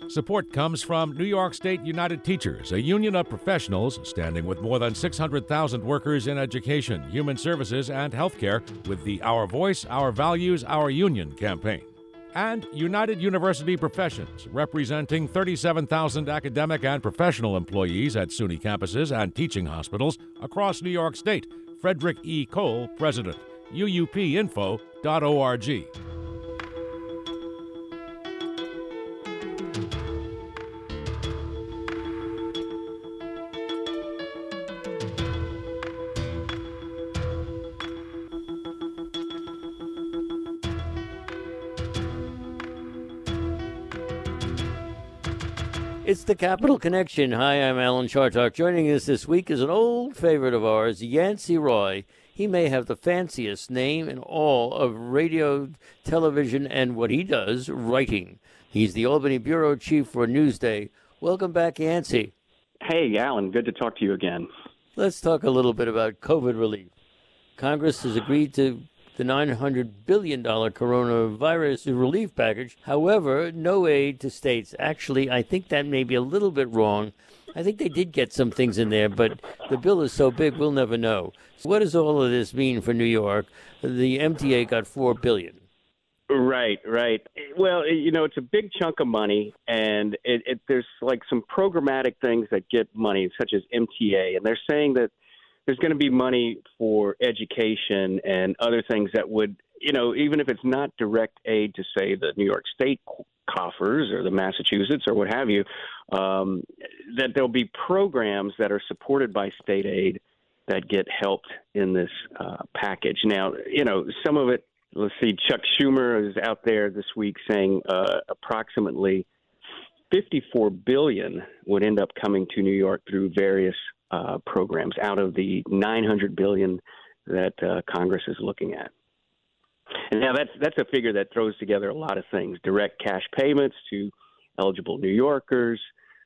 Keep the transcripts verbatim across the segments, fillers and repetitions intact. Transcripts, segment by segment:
Support comes from New York State United Teachers, a union of professionals standing with more than six hundred thousand workers in education, human services, and healthcare with the Our Voice, Our Values, Our Union campaign. And United University Professions, representing thirty-seven thousand academic and professional employees at SUNY campuses and teaching hospitals across New York State. Frederick E. Cole, President. U U P info dot org. It's the Capital Connection. Hi, I'm Alan Chartock. Joining us this week is an old favorite of ours, Yancey Roy. He may have the fanciest name in all of radio, television, and what he does, writing. He's the Albany Bureau Chief for Newsday. Welcome back, Yancey. Hey, Alan. Good to talk to you again. Let's talk a little bit about COVID relief. Congress has agreed to the nine hundred billion dollars coronavirus relief package. However, no aid to states. Actually, I think that may be a little bit wrong. I think they did get some things in there, but the bill is so big, we'll never know. So what does all of this mean for New York? The M T A got four billion dollars. Right, right. Well, you know, it's a big chunk of money, and it, it, there's like some programmatic things that get money, such as M T A, and they're saying that there's going to be money for education and other things that would, you know, even if it's not direct aid to, say, the New York State coffers or the Massachusetts or what have you, um, that there'll be programs that are supported by state aid that get helped in this uh, package. Now, you know, some of it, let's see, Chuck Schumer is out there this week saying uh, approximately fifty-four billion dollars would end up coming to New York through various Uh, programs out of the nine hundred billion dollars that uh, Congress is looking at. And now that's that's a figure that throws together a lot of things: direct cash payments to eligible New Yorkers,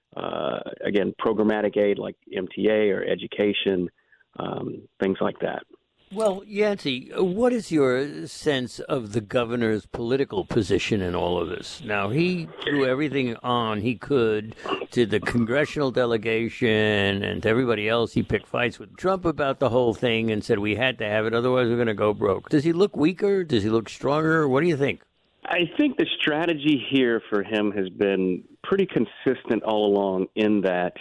uh, again, programmatic aid like M T A or education, um, things like that. Well, Yancey, what is your sense of the governor's political position in all of this? Now, he threw everything on he could to the congressional delegation and to everybody else. He picked fights with Trump about the whole thing and said we had to have it, otherwise we're going to go broke. Does he look weaker? Does he look stronger? What do you think? I think the strategy here for him has been pretty consistent all along in that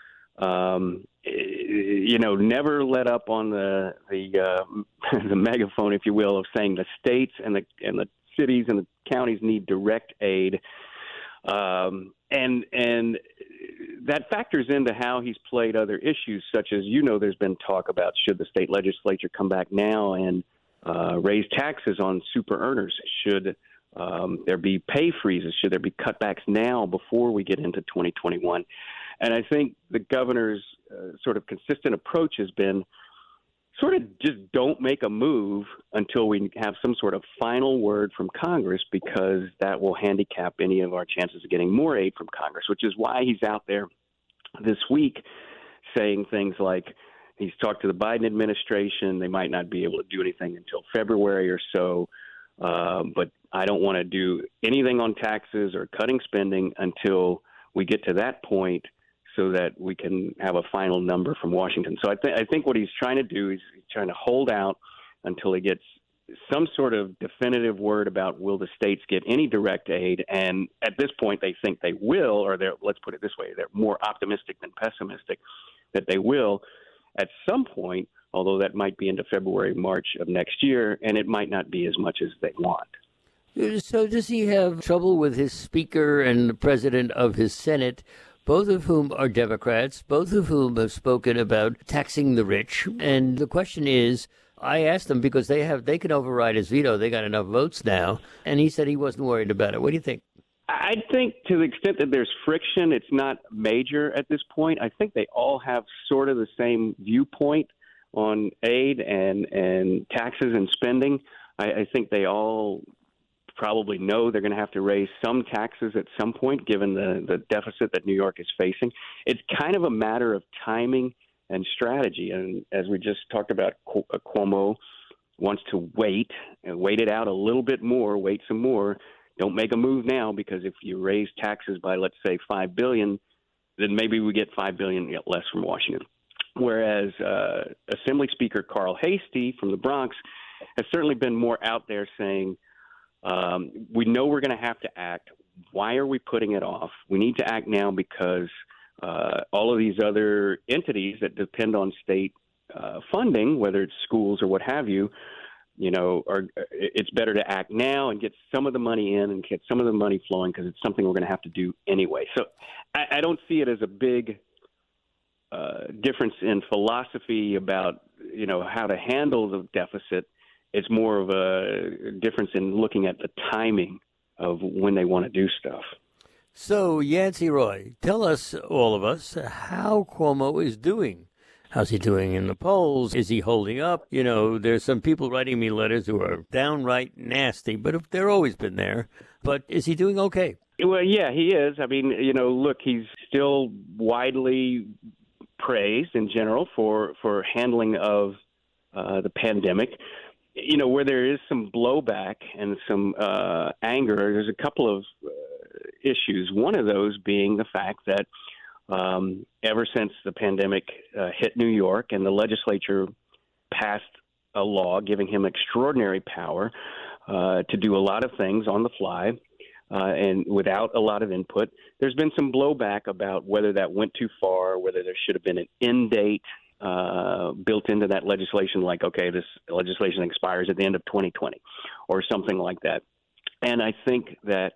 um, you know, never let up on the the uh, the megaphone, if you will, of saying the states and the and the cities and the counties need direct aid, um, and and that factors into how he's played other issues, such as, you know, there's been talk about should the state legislature come back now and uh, raise taxes on super earners? Should um, there be pay freezes? Should there be cutbacks now before we get into twenty twenty-one? And I think the governor's uh, sort of consistent approach has been sort of just don't make a move until we have some sort of final word from Congress, because that will handicap any of our chances of getting more aid from Congress, which is why he's out there this week saying things like he's talked to the Biden administration. They might not be able to do anything until February or so, uh, but I don't want to do anything on taxes or cutting spending until we get to that point, so that we can have a final number from Washington. So I, th- I think what he's trying to do is he's trying to hold out until he gets some sort of definitive word about will the states get any direct aid. And at this point, they think they will, or they're, let's put it this way, they're more optimistic than pessimistic that they will at some point, although that might be into February, March of next year, and it might not be as much as they want. So does he have trouble with his speaker and the president of his Senate, both of whom are Democrats, both of whom have spoken about taxing the rich? And the question is, I asked them because they have they can override his veto. They got enough votes now. And he said he wasn't worried about it. What do you think? I think to the extent that there's friction, it's not major at this point. I think they all have sort of the same viewpoint on aid and, and taxes and spending. I, I think they all probably know they're going to have to raise some taxes at some point, given the, the deficit that New York is facing. It's kind of a matter of timing and strategy. And as we just talked about, Cuomo wants to wait and wait it out a little bit more, wait some more don't make a move now, because if you raise taxes by, let's say, five billion dollars, then maybe we get five billion dollars less from Washington. Whereas uh, Assembly Speaker Carl Hastie from the Bronx has certainly been more out there saying, um, we know we're going to have to act. Why are we putting it off? We need to act now because uh, all of these other entities that depend on state uh, funding, whether it's schools or what have you, you know, are, it's better to act now and get some of the money in and get some of the money flowing, because it's something we're going to have to do anyway. So I, I don't see it as a big uh, difference in philosophy about, you know, how to handle the deficit. It's more of a difference in looking at the timing of when they want to do stuff. So, Yancey Roy, tell us, all of us, how Cuomo is doing. How's he doing in the polls? Is he holding up? You know, there's some people writing me letters who are downright nasty, but they're always been there. But is he doing okay? Well, yeah, he is. I mean, you know, look, he's still widely praised in general for, for handling of uh, the pandemic. You know, where there is some blowback and some uh, anger, there's a couple of uh, issues. One of those being the fact that um, ever since the pandemic uh, hit New York and the legislature passed a law giving him extraordinary power uh, to do a lot of things on the fly uh, and without a lot of input, there's been some blowback about whether that went too far, whether there should have been an end date Uh, built into that legislation, like, okay, this legislation expires at the end of twenty twenty or something like that. And I think that,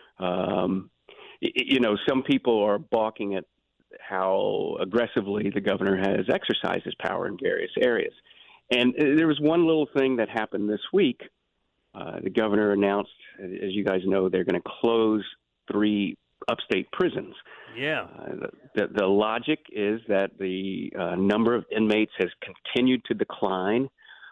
um, y- you know, some people are balking at how aggressively the governor has exercised his power in various areas. And uh, there was one little thing that happened this week. Uh, the governor announced, as you guys know, they're going to close three upstate prisons. Yeah. Uh, the, the logic is that the uh, number of inmates has continued to decline.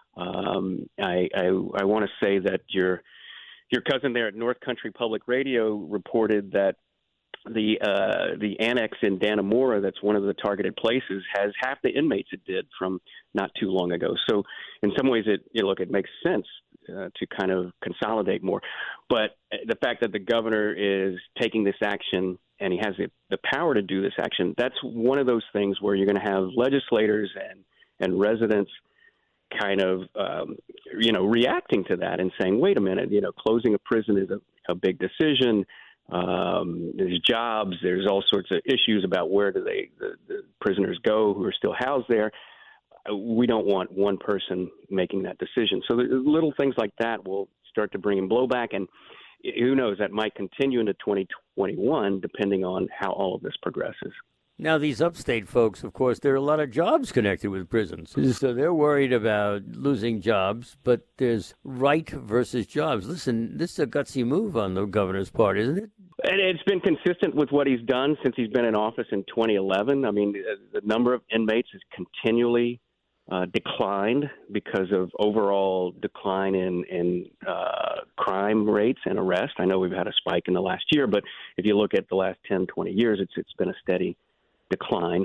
Um, I, I, I want to say that your your cousin there at North Country Public Radio reported that the uh, the annex in Dannemora, that's one of the targeted places, has half the inmates it did from not too long ago. So in some ways, it you know, look, it makes sense uh, to kind of consolidate more. But the fact that the governor is taking this action and he has the, the power to do this action, that's one of those things where you're going to have legislators and, and residents kind of, um, you know, reacting to that and saying, wait a minute, you know, closing a prison is a, a big decision. Um, there's jobs, there's all sorts of issues about where do they the, the prisoners go who are still housed there. We don't want one person making that decision. So the little things like that will start to bring in blowback, and who knows, that might continue into twenty twenty-one depending on how all of this progresses. Now, these upstate folks, of course, there are a lot of jobs connected with prisons. So they're worried about losing jobs, but there's right versus jobs. Listen, this is a gutsy move on the governor's part, isn't it? And it's been consistent with what he's done since he's been in office in twenty eleven. I mean, the number of inmates has continually uh, declined because of overall decline in, in uh, crime rates and arrest. I know we've had a spike in the last year, but if you look at the last ten, twenty years, it's it's been a steady decline.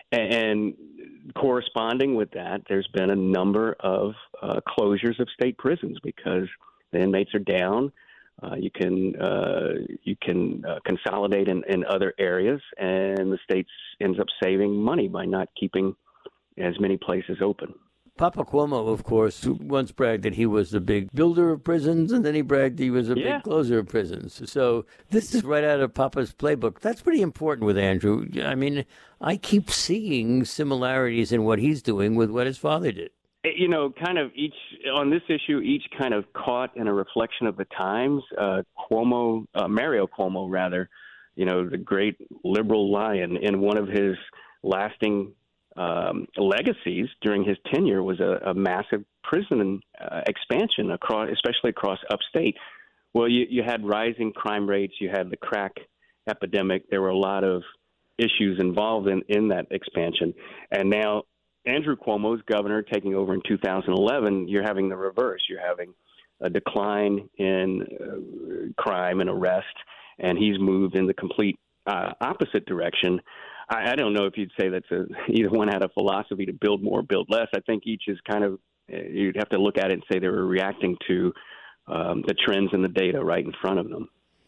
And corresponding with that, there's been a number of uh, closures of state prisons because the inmates are down. Uh, you can uh, you can uh, consolidate in, in other areas, and the state ends up saving money by not keeping as many places open. Papa Cuomo, of course, once bragged that he was the big builder of prisons, and then he bragged he was a yeah. big closer of prisons. So this is right out of Papa's playbook. That's pretty important with Andrew. I mean, I keep seeing similarities in what he's doing with what his father did. You know, kind of each, on this issue, each kind of caught in a reflection of the times. Uh, Cuomo, uh, Mario Cuomo, rather, you know, the great liberal lion, in one of his lasting Um, legacies during his tenure was a, a massive prison uh, expansion across, especially across upstate. Well, you, you had rising crime rates, you had the crack epidemic. There were a lot of issues involved in, in that expansion. And now Andrew Cuomo's governor taking over in two thousand eleven, you're having the reverse. You're having a decline in uh, crime and arrest, and he's moved in the complete uh, opposite direction. I, I don't know if you'd say that's a, either one had a philosophy to build more, build less. I think each is kind of, you'd have to look at it and say they were reacting to um, the trends and the data right in front of them.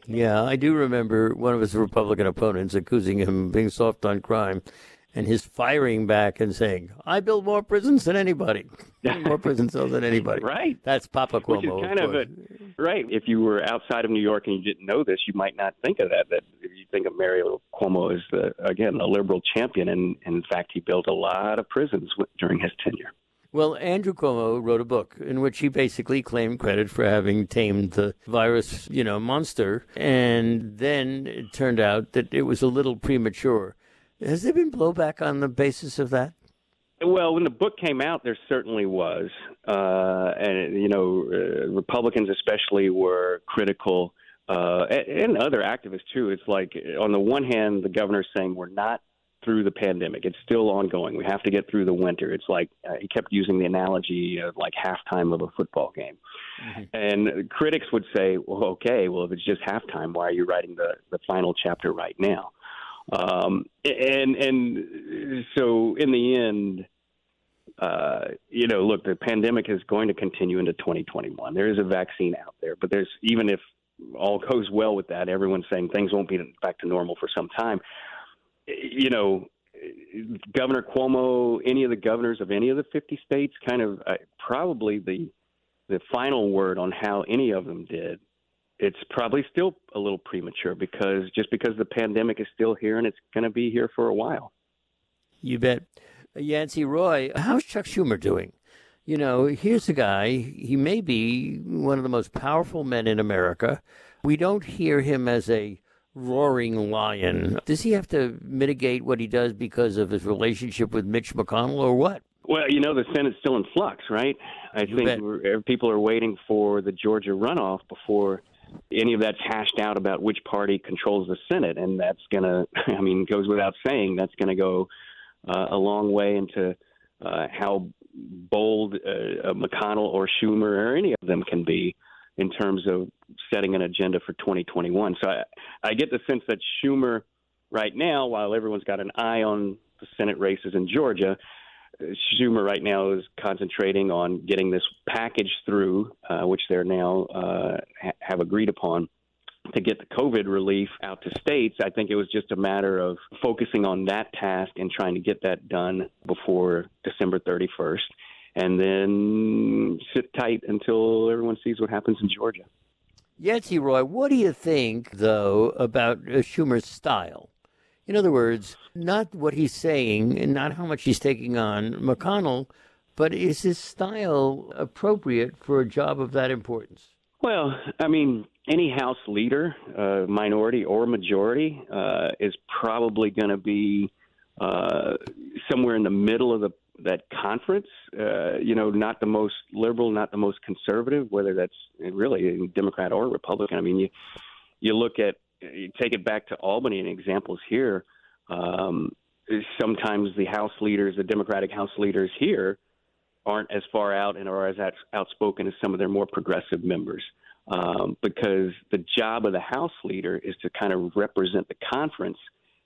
Yeah, I do remember one of his Republican opponents accusing him of being soft on crime, and his firing back and saying, I build more prisons than anybody. More prison cells than anybody. Right. That's Papa Cuomo. Which is kind of, of a, right. If you were outside of New York and you didn't know this, you might not think of that. That if you think of Mario Cuomo as, the, again, a liberal champion, and, and in fact, he built a lot of prisons during his tenure. Well, Andrew Cuomo wrote a book in which he basically claimed credit for having tamed the virus, you know, monster. And then it turned out that it was a little premature. Has there been blowback on the basis of that? Well, when the book came out, there certainly was. Uh, and, you know, uh, Republicans especially were critical, uh, and, and other activists, too. It's like, on the one hand, the governor's saying we're not through the pandemic. It's still ongoing. We have to get through the winter. It's like uh, he kept using the analogy of like halftime of a football game. Mm-hmm. And critics would say, well, okay, well, if it's just halftime, why are you writing the, the final chapter right now? Um, and and so in the end, uh, you know, look, the pandemic is going to continue into twenty twenty-one. There is a vaccine out there, but there's even if all goes well with that, everyone's saying things won't be back to normal for some time. You know, Governor Cuomo, any of the governors of any of the fifty states, kind of uh, probably the the final word on how any of them did. It's probably still a little premature because just because the pandemic is still here and it's going to be here for a while. You bet. Yancey Roy, how's Chuck Schumer doing? You know, here's a guy, he may be one of the most powerful men in America. We don't hear him as a roaring lion. Does he have to mitigate what he does because of his relationship with Mitch McConnell or what? Well, you know, the Senate's still in flux, right? I you think we're, people are waiting for the Georgia runoff before any of that's hashed out about which party controls the Senate. And that's going to, I mean, goes without saying, that's going to go uh, a long way into uh, how bold uh, McConnell or Schumer or any of them can be in terms of setting an agenda for twenty twenty-one. So I, I get the sense that Schumer right now, while everyone's got an eye on the Senate races in Georgia, Schumer right now is concentrating on getting this package through, uh, which they're now uh, ha- have agreed upon to get the COVID relief out to states. I think it was just a matter of focusing on that task and trying to get that done before December thirty-first, and then sit tight until everyone sees what happens in Georgia. Yancey Roy, what do you think, though, about uh, Schumer's style? In other words, not what he's saying and not how much he's taking on McConnell, but is his style appropriate for a job of that importance? Well, I mean, any House leader, uh, minority or majority, uh, is probably going to be uh, somewhere in the middle of the that conference, uh, you know, not the most liberal, not the most conservative, whether that's really a Democrat or Republican. I mean, you you look at, you take it back to Albany and examples here. Um, sometimes the House leaders, the Democratic House leaders here, aren't as far out and are as outspoken as some of their more progressive members, um, because the job of the House leader is to kind of represent the conference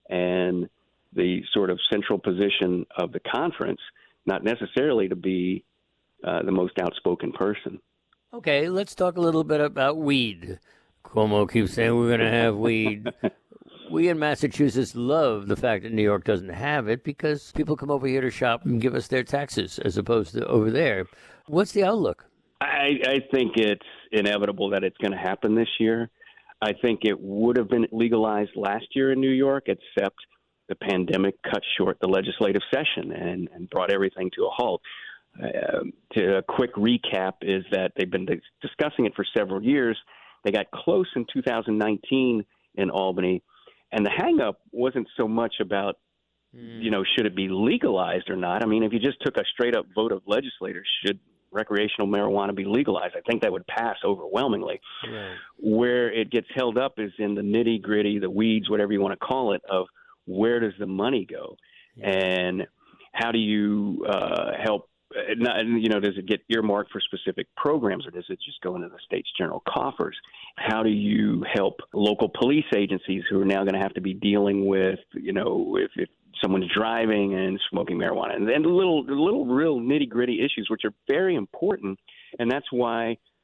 and the sort of central position of the conference, not necessarily to be uh, the most outspoken person. Okay, let's talk a little bit about weed. Cuomo keeps saying we're going to have weed. We in Massachusetts love the fact that New York doesn't have it because people come over here to shop and give us their taxes as opposed to over there. What's the outlook? I, I think it's inevitable that it's going to happen this year. I think it would have been legalized last year in New York, except the pandemic cut short the legislative session and, and brought everything to a halt. Uh, to a quick recap is that they've been discussing it for several years. They got close in two thousand nineteen in Albany, and the hang-up wasn't so much about, mm. you know, should it be legalized or not. I mean, if you just took a straight-up vote of legislators, should recreational marijuana be legalized, I think that would pass overwhelmingly. Right. Where it gets held up is in the nitty-gritty, the weeds, whatever you want to call it, of where does the money go, yeah. and how do you uh, help? Not, you know, does it get earmarked for specific programs, or does it just go into the state's general coffers? How do you help local police agencies who are now going to have to be dealing with, you know, if, if someone's driving and smoking marijuana, and then little, little, real nitty gritty issues, which are very important, and that's why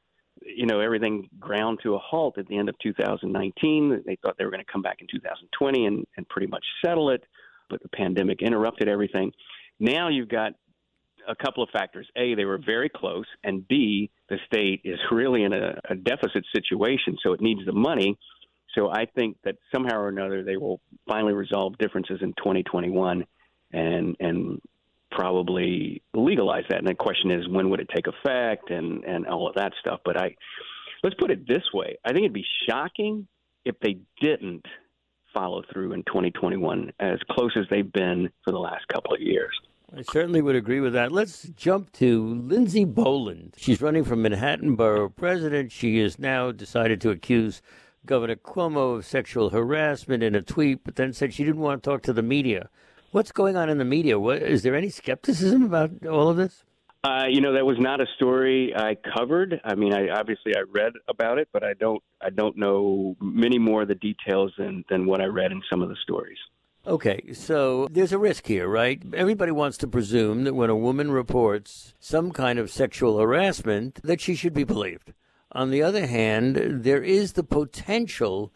you know, everything ground to a halt at the end of two thousand nineteen. They thought they were going to come back in two thousand twenty and, and pretty much settle it, but the pandemic interrupted everything. Now you've got a couple of factors. A, they were very close, and B, the state is really in a, a deficit situation, so it needs the money. So I think that somehow or another they will finally resolve differences in twenty twenty-one and and probably legalize that. And the question is, when would it take effect and, and all of that stuff. But I let's put it this way. I think it'd be shocking if they didn't follow through in twenty twenty-one as close as they've been for the last couple of years. I certainly would agree with that. Let's jump to Lindsey Boland. She's running for Manhattan Borough President. She has now decided to accuse Governor Cuomo of sexual harassment in a tweet, but then said she didn't want to talk to the media. What's going on in the media? What, is there any skepticism about all of this? Uh, you know, that was not a story I covered. I mean, I obviously I read about it, but I don't I don't know many more of the details than, than what I read in some of the stories. Okay, so there's a risk here, right? Everybody wants to presume that when a woman reports some kind of sexual harassment, that she should be believed. On the other hand, there is the potential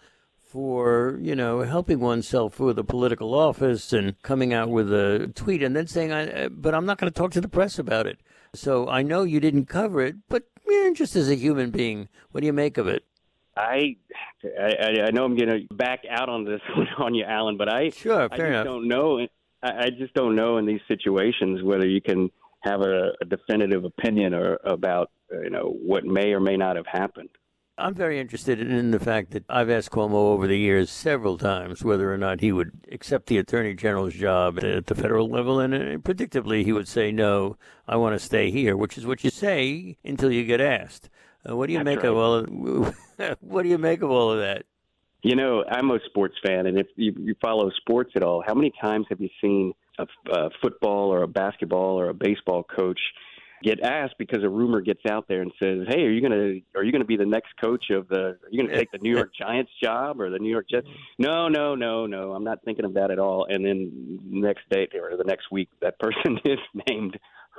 for, you know, helping oneself with a political office and coming out with a tweet and then saying, I, but I'm not going to talk to the press about it. So I know you didn't cover it, but eh, just as a human being, what do you make of it? I, I, I know I'm going to back out on this one on you, Alan, but I, sure, I fair just enough. don't know. I, I just don't know in these situations whether you can have a, a definitive opinion or about, you know, what may or may not have happened. I'm very interested in the fact that I've asked Cuomo over the years several times whether or not he would accept the Attorney General's job at the federal level, and predictably he would say, no, I want to stay here, which is what you say until you get asked. Uh, what do you That's make right. of all of, what do you make of all of that? You know, I'm a sports fan, and if you, you follow sports at all, how many times have you seen a, a football or a basketball or a baseball coach get asked because a rumor gets out there and says, "Hey, are you gonna are you gonna be the next coach of the? Are you gonna take the New York Giants job or the New York Jets?" No, no, no, no. I'm not thinking of that at all. And then next day or the next week, that person is named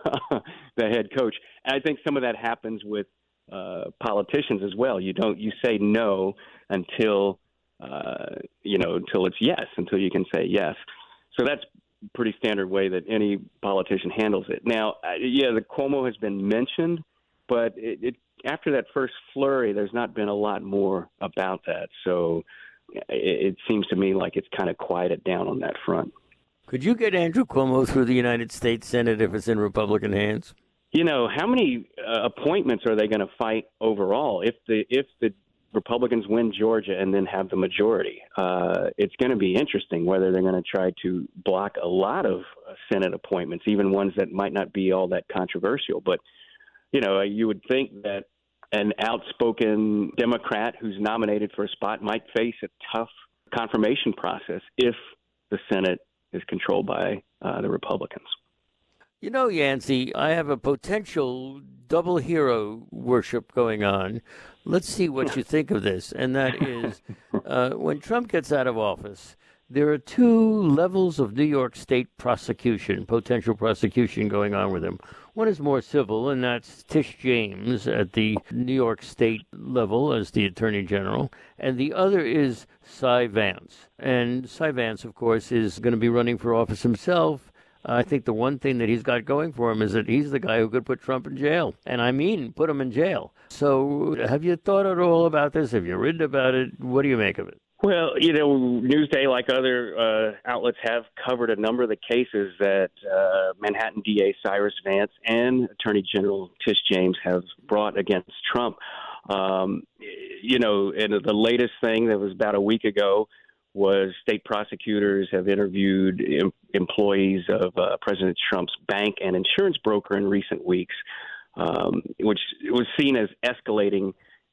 the head coach. And I think some of that happens with uh, politicians as well. You don't you say no until uh, you know until it's yes, until you can say yes. So that's pretty standard way that any politician handles it. Now, yeah, the Cuomo has been mentioned, but it, it after that first flurry, there's not been a lot more about that. So it, it seems to me like it's kind of quieted down on that front. Could you get Andrew Cuomo through the United States Senate if it's in Republican hands? You know, how many uh, appointments are they going to fight overall if the if the Republicans win Georgia and then have the majority? Uh, it's going to be interesting whether they're going to try to block a lot of uh, Senate appointments, even ones that might not be all that controversial. But, you know, you would think that an outspoken Democrat who's nominated for a spot might face a tough confirmation process if the Senate is controlled by uh, the Republicans. You know, Yancey, I have a potential double hero worship going on. Let's see what you think of this. And that is, uh, when Trump gets out of office, there are two levels of New York State prosecution, potential prosecution going on with him. One is more civil, and that's Tish James at the New York State level as the Attorney General. And the other is Cy Vance. And Cy Vance, of course, is going to be running for office himself. I think the one thing that he's got going for him is that he's the guy who could put Trump in jail. And I mean, put him in jail. So have you thought at all about this? Have you written about it? What do you make of it? Well, you know, Newsday, like other uh, outlets, have covered a number of the cases that uh, Manhattan D A Cyrus Vance and Attorney General Tish James have brought against Trump. Um, you know, and the latest thing that was about a week ago was state prosecutors have interviewed em- employees of uh, President Trump's bank and insurance broker in recent weeks, um, which was seen as escalating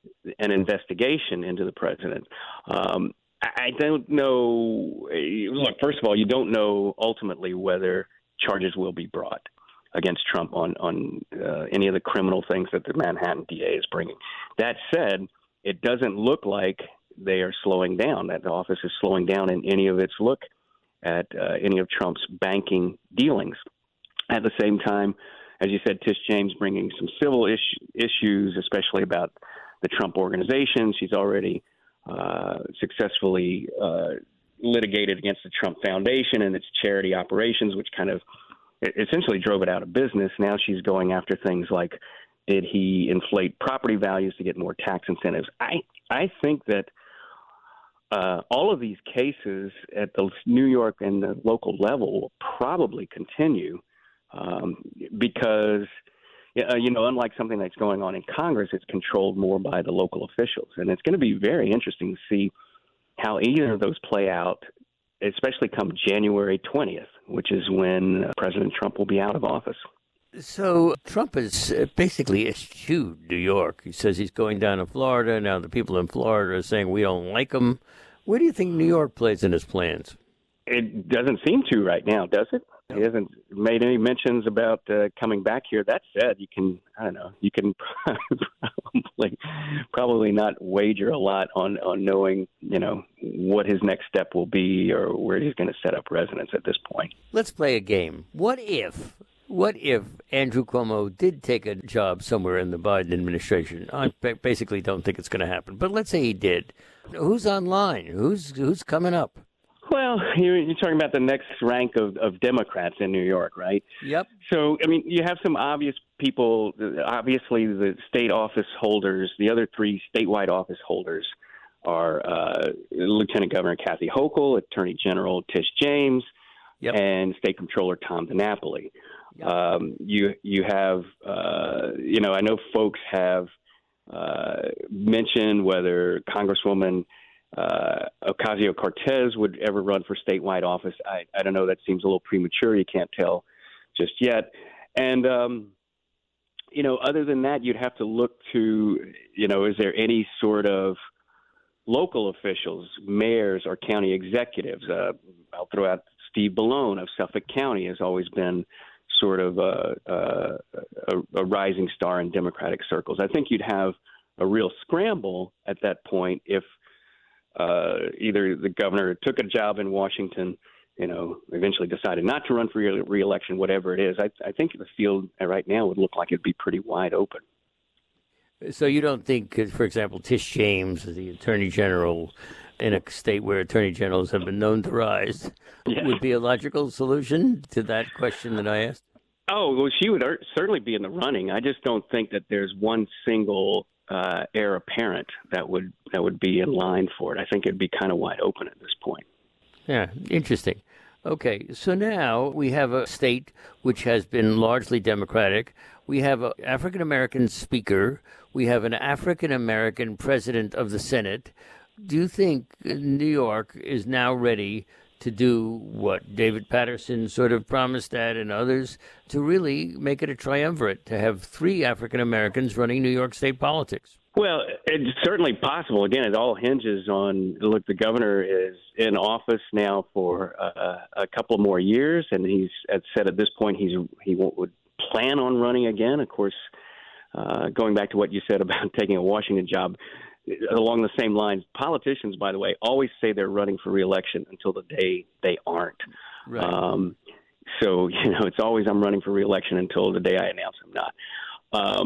an investigation into the president. Um, I don't know. Look, first of all, you don't know ultimately whether charges will be brought against Trump on, on uh, any of the criminal things that the Manhattan D A is bringing. That said, it doesn't look like they are slowing down, that the office is slowing down in any of its look at uh, any of Trump's banking dealings. At the same time, as you said, Tish James bringing some civil is- issues, especially about the Trump Organization. She's already uh, successfully uh, litigated against the Trump Foundation and its charity operations, which kind of essentially drove it out of business. Now she's going after things like, did he inflate property values to get more tax incentives? I I think that uh, all of these cases at the New York and the local level will probably continue um, because, uh, you know, unlike something that's going on in Congress, it's controlled more by the local officials. And it's going to be very interesting to see how either of those play out, especially come January twentieth, which is when uh, President Trump will be out of office. So Trump has basically eschewed New York. He says he's going down to Florida. Now the people in Florida are saying we don't like him. Where do you think New York plays in his plans? It doesn't seem to right now, does it? He hasn't made any mentions about uh, coming back here. That said, you can, I don't know, you can probably, probably not wager a lot on, on knowing, you know, what his next step will be or where he's going to set up residence at this point. Let's play a game. What if, what if Andrew Cuomo did take a job somewhere in the Biden administration? I basically don't think it's going to happen, but let's say he did. Who's online? Who's who's coming up? Well, you're, you're talking about the next rank of, of Democrats in New York, right? Yep. So, I mean, you have some obvious people, obviously the state office holders, the other three statewide office holders are uh, Lieutenant Governor Kathy Hochul, Attorney General Tish James, yep. and State Comptroller Tom DiNapoli. Yep. Um, you you have, uh, you know, I know folks have uh, mentioned whether Congresswoman Uh, Ocasio-Cortez would ever run for statewide office. I, I don't know. That seems a little premature. You can't tell just yet. And, um, you know, other than that, you'd have to look to, you know, is there any sort of local officials, mayors or county executives? Uh, I'll throw out Steve Bellone of Suffolk County has always been sort of a, a, a, a rising star in Democratic circles. I think you'd have a real scramble at that point if Uh, either the governor took a job in Washington, you know, eventually decided not to run for re- re-election, whatever it is. I, I think the field right now would look like it'd be pretty wide open. So you don't think, for example, Tish James, the Attorney General in a state where Attorney Generals have been known to rise, yeah. would be a logical solution to that question that I asked? Oh, well, she would certainly be in the running. I just don't think that there's one single Uh, heir apparent that would that would be in line for it. I think it'd be kind of wide open at this point. Yeah, interesting. Okay, so now we have a state which has been largely Democratic. We have an African-American speaker. We have an African-American president of the Senate. Do you think New York is now ready to do what David Patterson sort of promised at and others, to really make it a triumvirate, to have three African-Americans running New York State politics? Well, it's certainly possible. Again, it all hinges on, look, the governor is in office now for uh, a couple more years, and he's said at this point he's he would plan on running again. Of course, uh, going back to what you said about taking a Washington job, along the same lines, politicians, by the way, always say they're running for re-election until the day they aren't. Right. Um, so, you know, it's always I'm running for re-election until the day I announce I'm not. Um,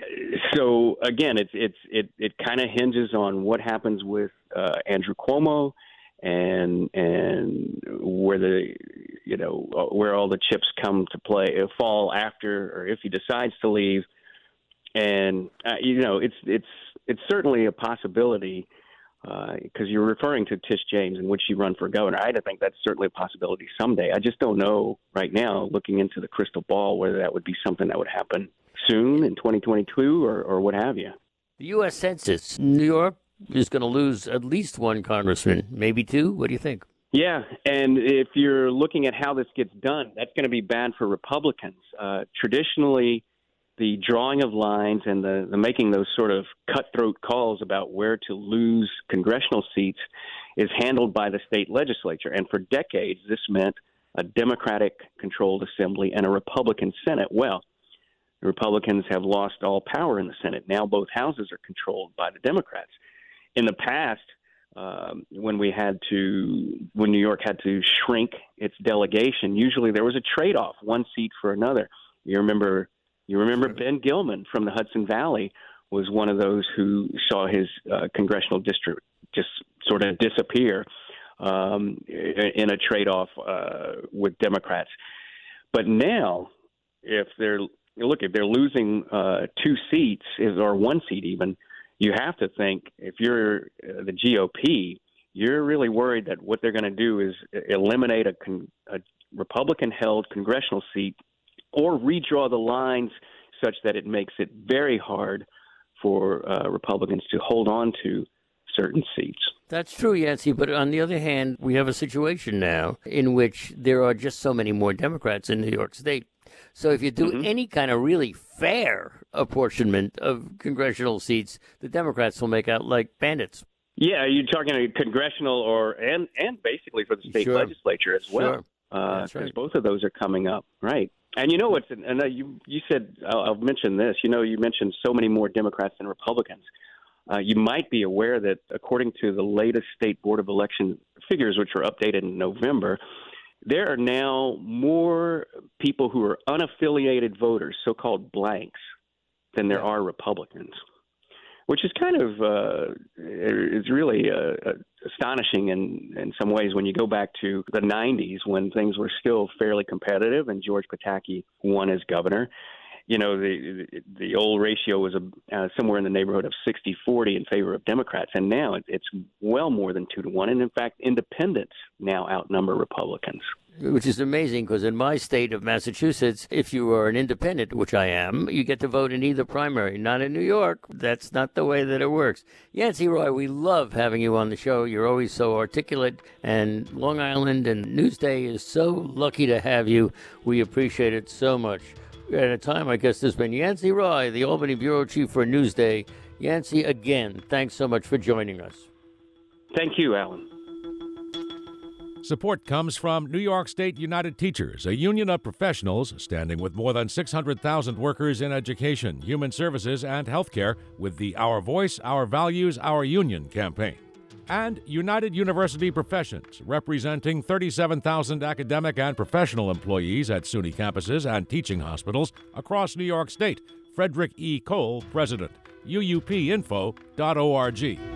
so, again, it's it's it, it kind of hinges on what happens with uh, Andrew Cuomo and and where the, you know, where all the chips come to play, fall after, or if he decides to leave. And, uh, you know, it's it's it's certainly a possibility because uh, you're referring to Tish James and would she run for governor. I think that's certainly a possibility someday. I just don't know right now, looking into the crystal ball, whether that would be something that would happen soon in twenty twenty-two or, or what have you. The U S Census, New York is going to lose at least one congressman, maybe two. What do you think? Yeah, and if you're looking at how this gets done, that's going to be bad for Republicans. Uh, traditionally, the drawing of lines and the, the making those sort of cutthroat calls about where to lose congressional seats is handled by the state legislature. And for decades, this meant a Democratic-controlled assembly and a Republican Senate. Well, the Republicans have lost all power in the Senate. Now both houses are controlled by the Democrats. In the past, um, when we had to, when New York had to shrink its delegation, usually there was a trade-off, one seat for another. You remember You remember Ben Gilman from the Hudson Valley was one of those who saw his uh, congressional district just sort of disappear um, in a trade-off uh, with Democrats. But now, if they're look, if they're losing uh, two seats or one seat even, you have to think if you're uh, the G O P, you're really worried that what they're going to do is eliminate a, con- a Republican-held congressional seat or redraw the lines such that it makes it very hard for uh, Republicans to hold on to certain seats. That's true, Yancey, but on the other hand, we have a situation now in which there are just so many more Democrats in New York State. So if you do mm-hmm. any kind of really fair apportionment of congressional seats, the Democrats will make out like bandits. Yeah, you're talking a congressional or and, and basically for the state sure. legislature as well. Sure. Uh, That's right. both of those are coming up, right? And you know what's and uh, you you said I'll, I'll mention this. You know, you mentioned so many more Democrats than Republicans. Uh, you might be aware that according to the latest State Board of Election figures, which were updated in November, there are now more people who are unaffiliated voters, so-called blanks, than there are Republicans, which is kind of uh, is really uh, astonishing in, in some ways when you go back to the nineties when things were still fairly competitive and George Pataki won as governor. You know, the the old ratio was a, uh, somewhere in the neighborhood of sixty forty in favor of Democrats, and now it, it's well more than two to one. And in fact, independents now outnumber Republicans. Which is amazing because in my state of Massachusetts, if you are an independent, which I am, you get to vote in either primary. Not in New York. That's not the way that it works. Yancey Roy, we love having you on the show. You're always so articulate, and Long Island and Newsday is so lucky to have you. We appreciate it so much. At a time, I guess, there's been Yancey Roy, the Albany Bureau Chief for Newsday. Yancey, again, thanks so much for joining us. Thank you, Alan. Support comes from New York State United Teachers, a union of professionals standing with more than six hundred thousand workers in education, human services, and healthcare with the Our Voice, Our Values, Our Union campaign. And United University Professions, representing thirty-seven thousand academic and professional employees at SUNY campuses and teaching hospitals across New York State. Frederick E. Cole, President. U U P info dot org.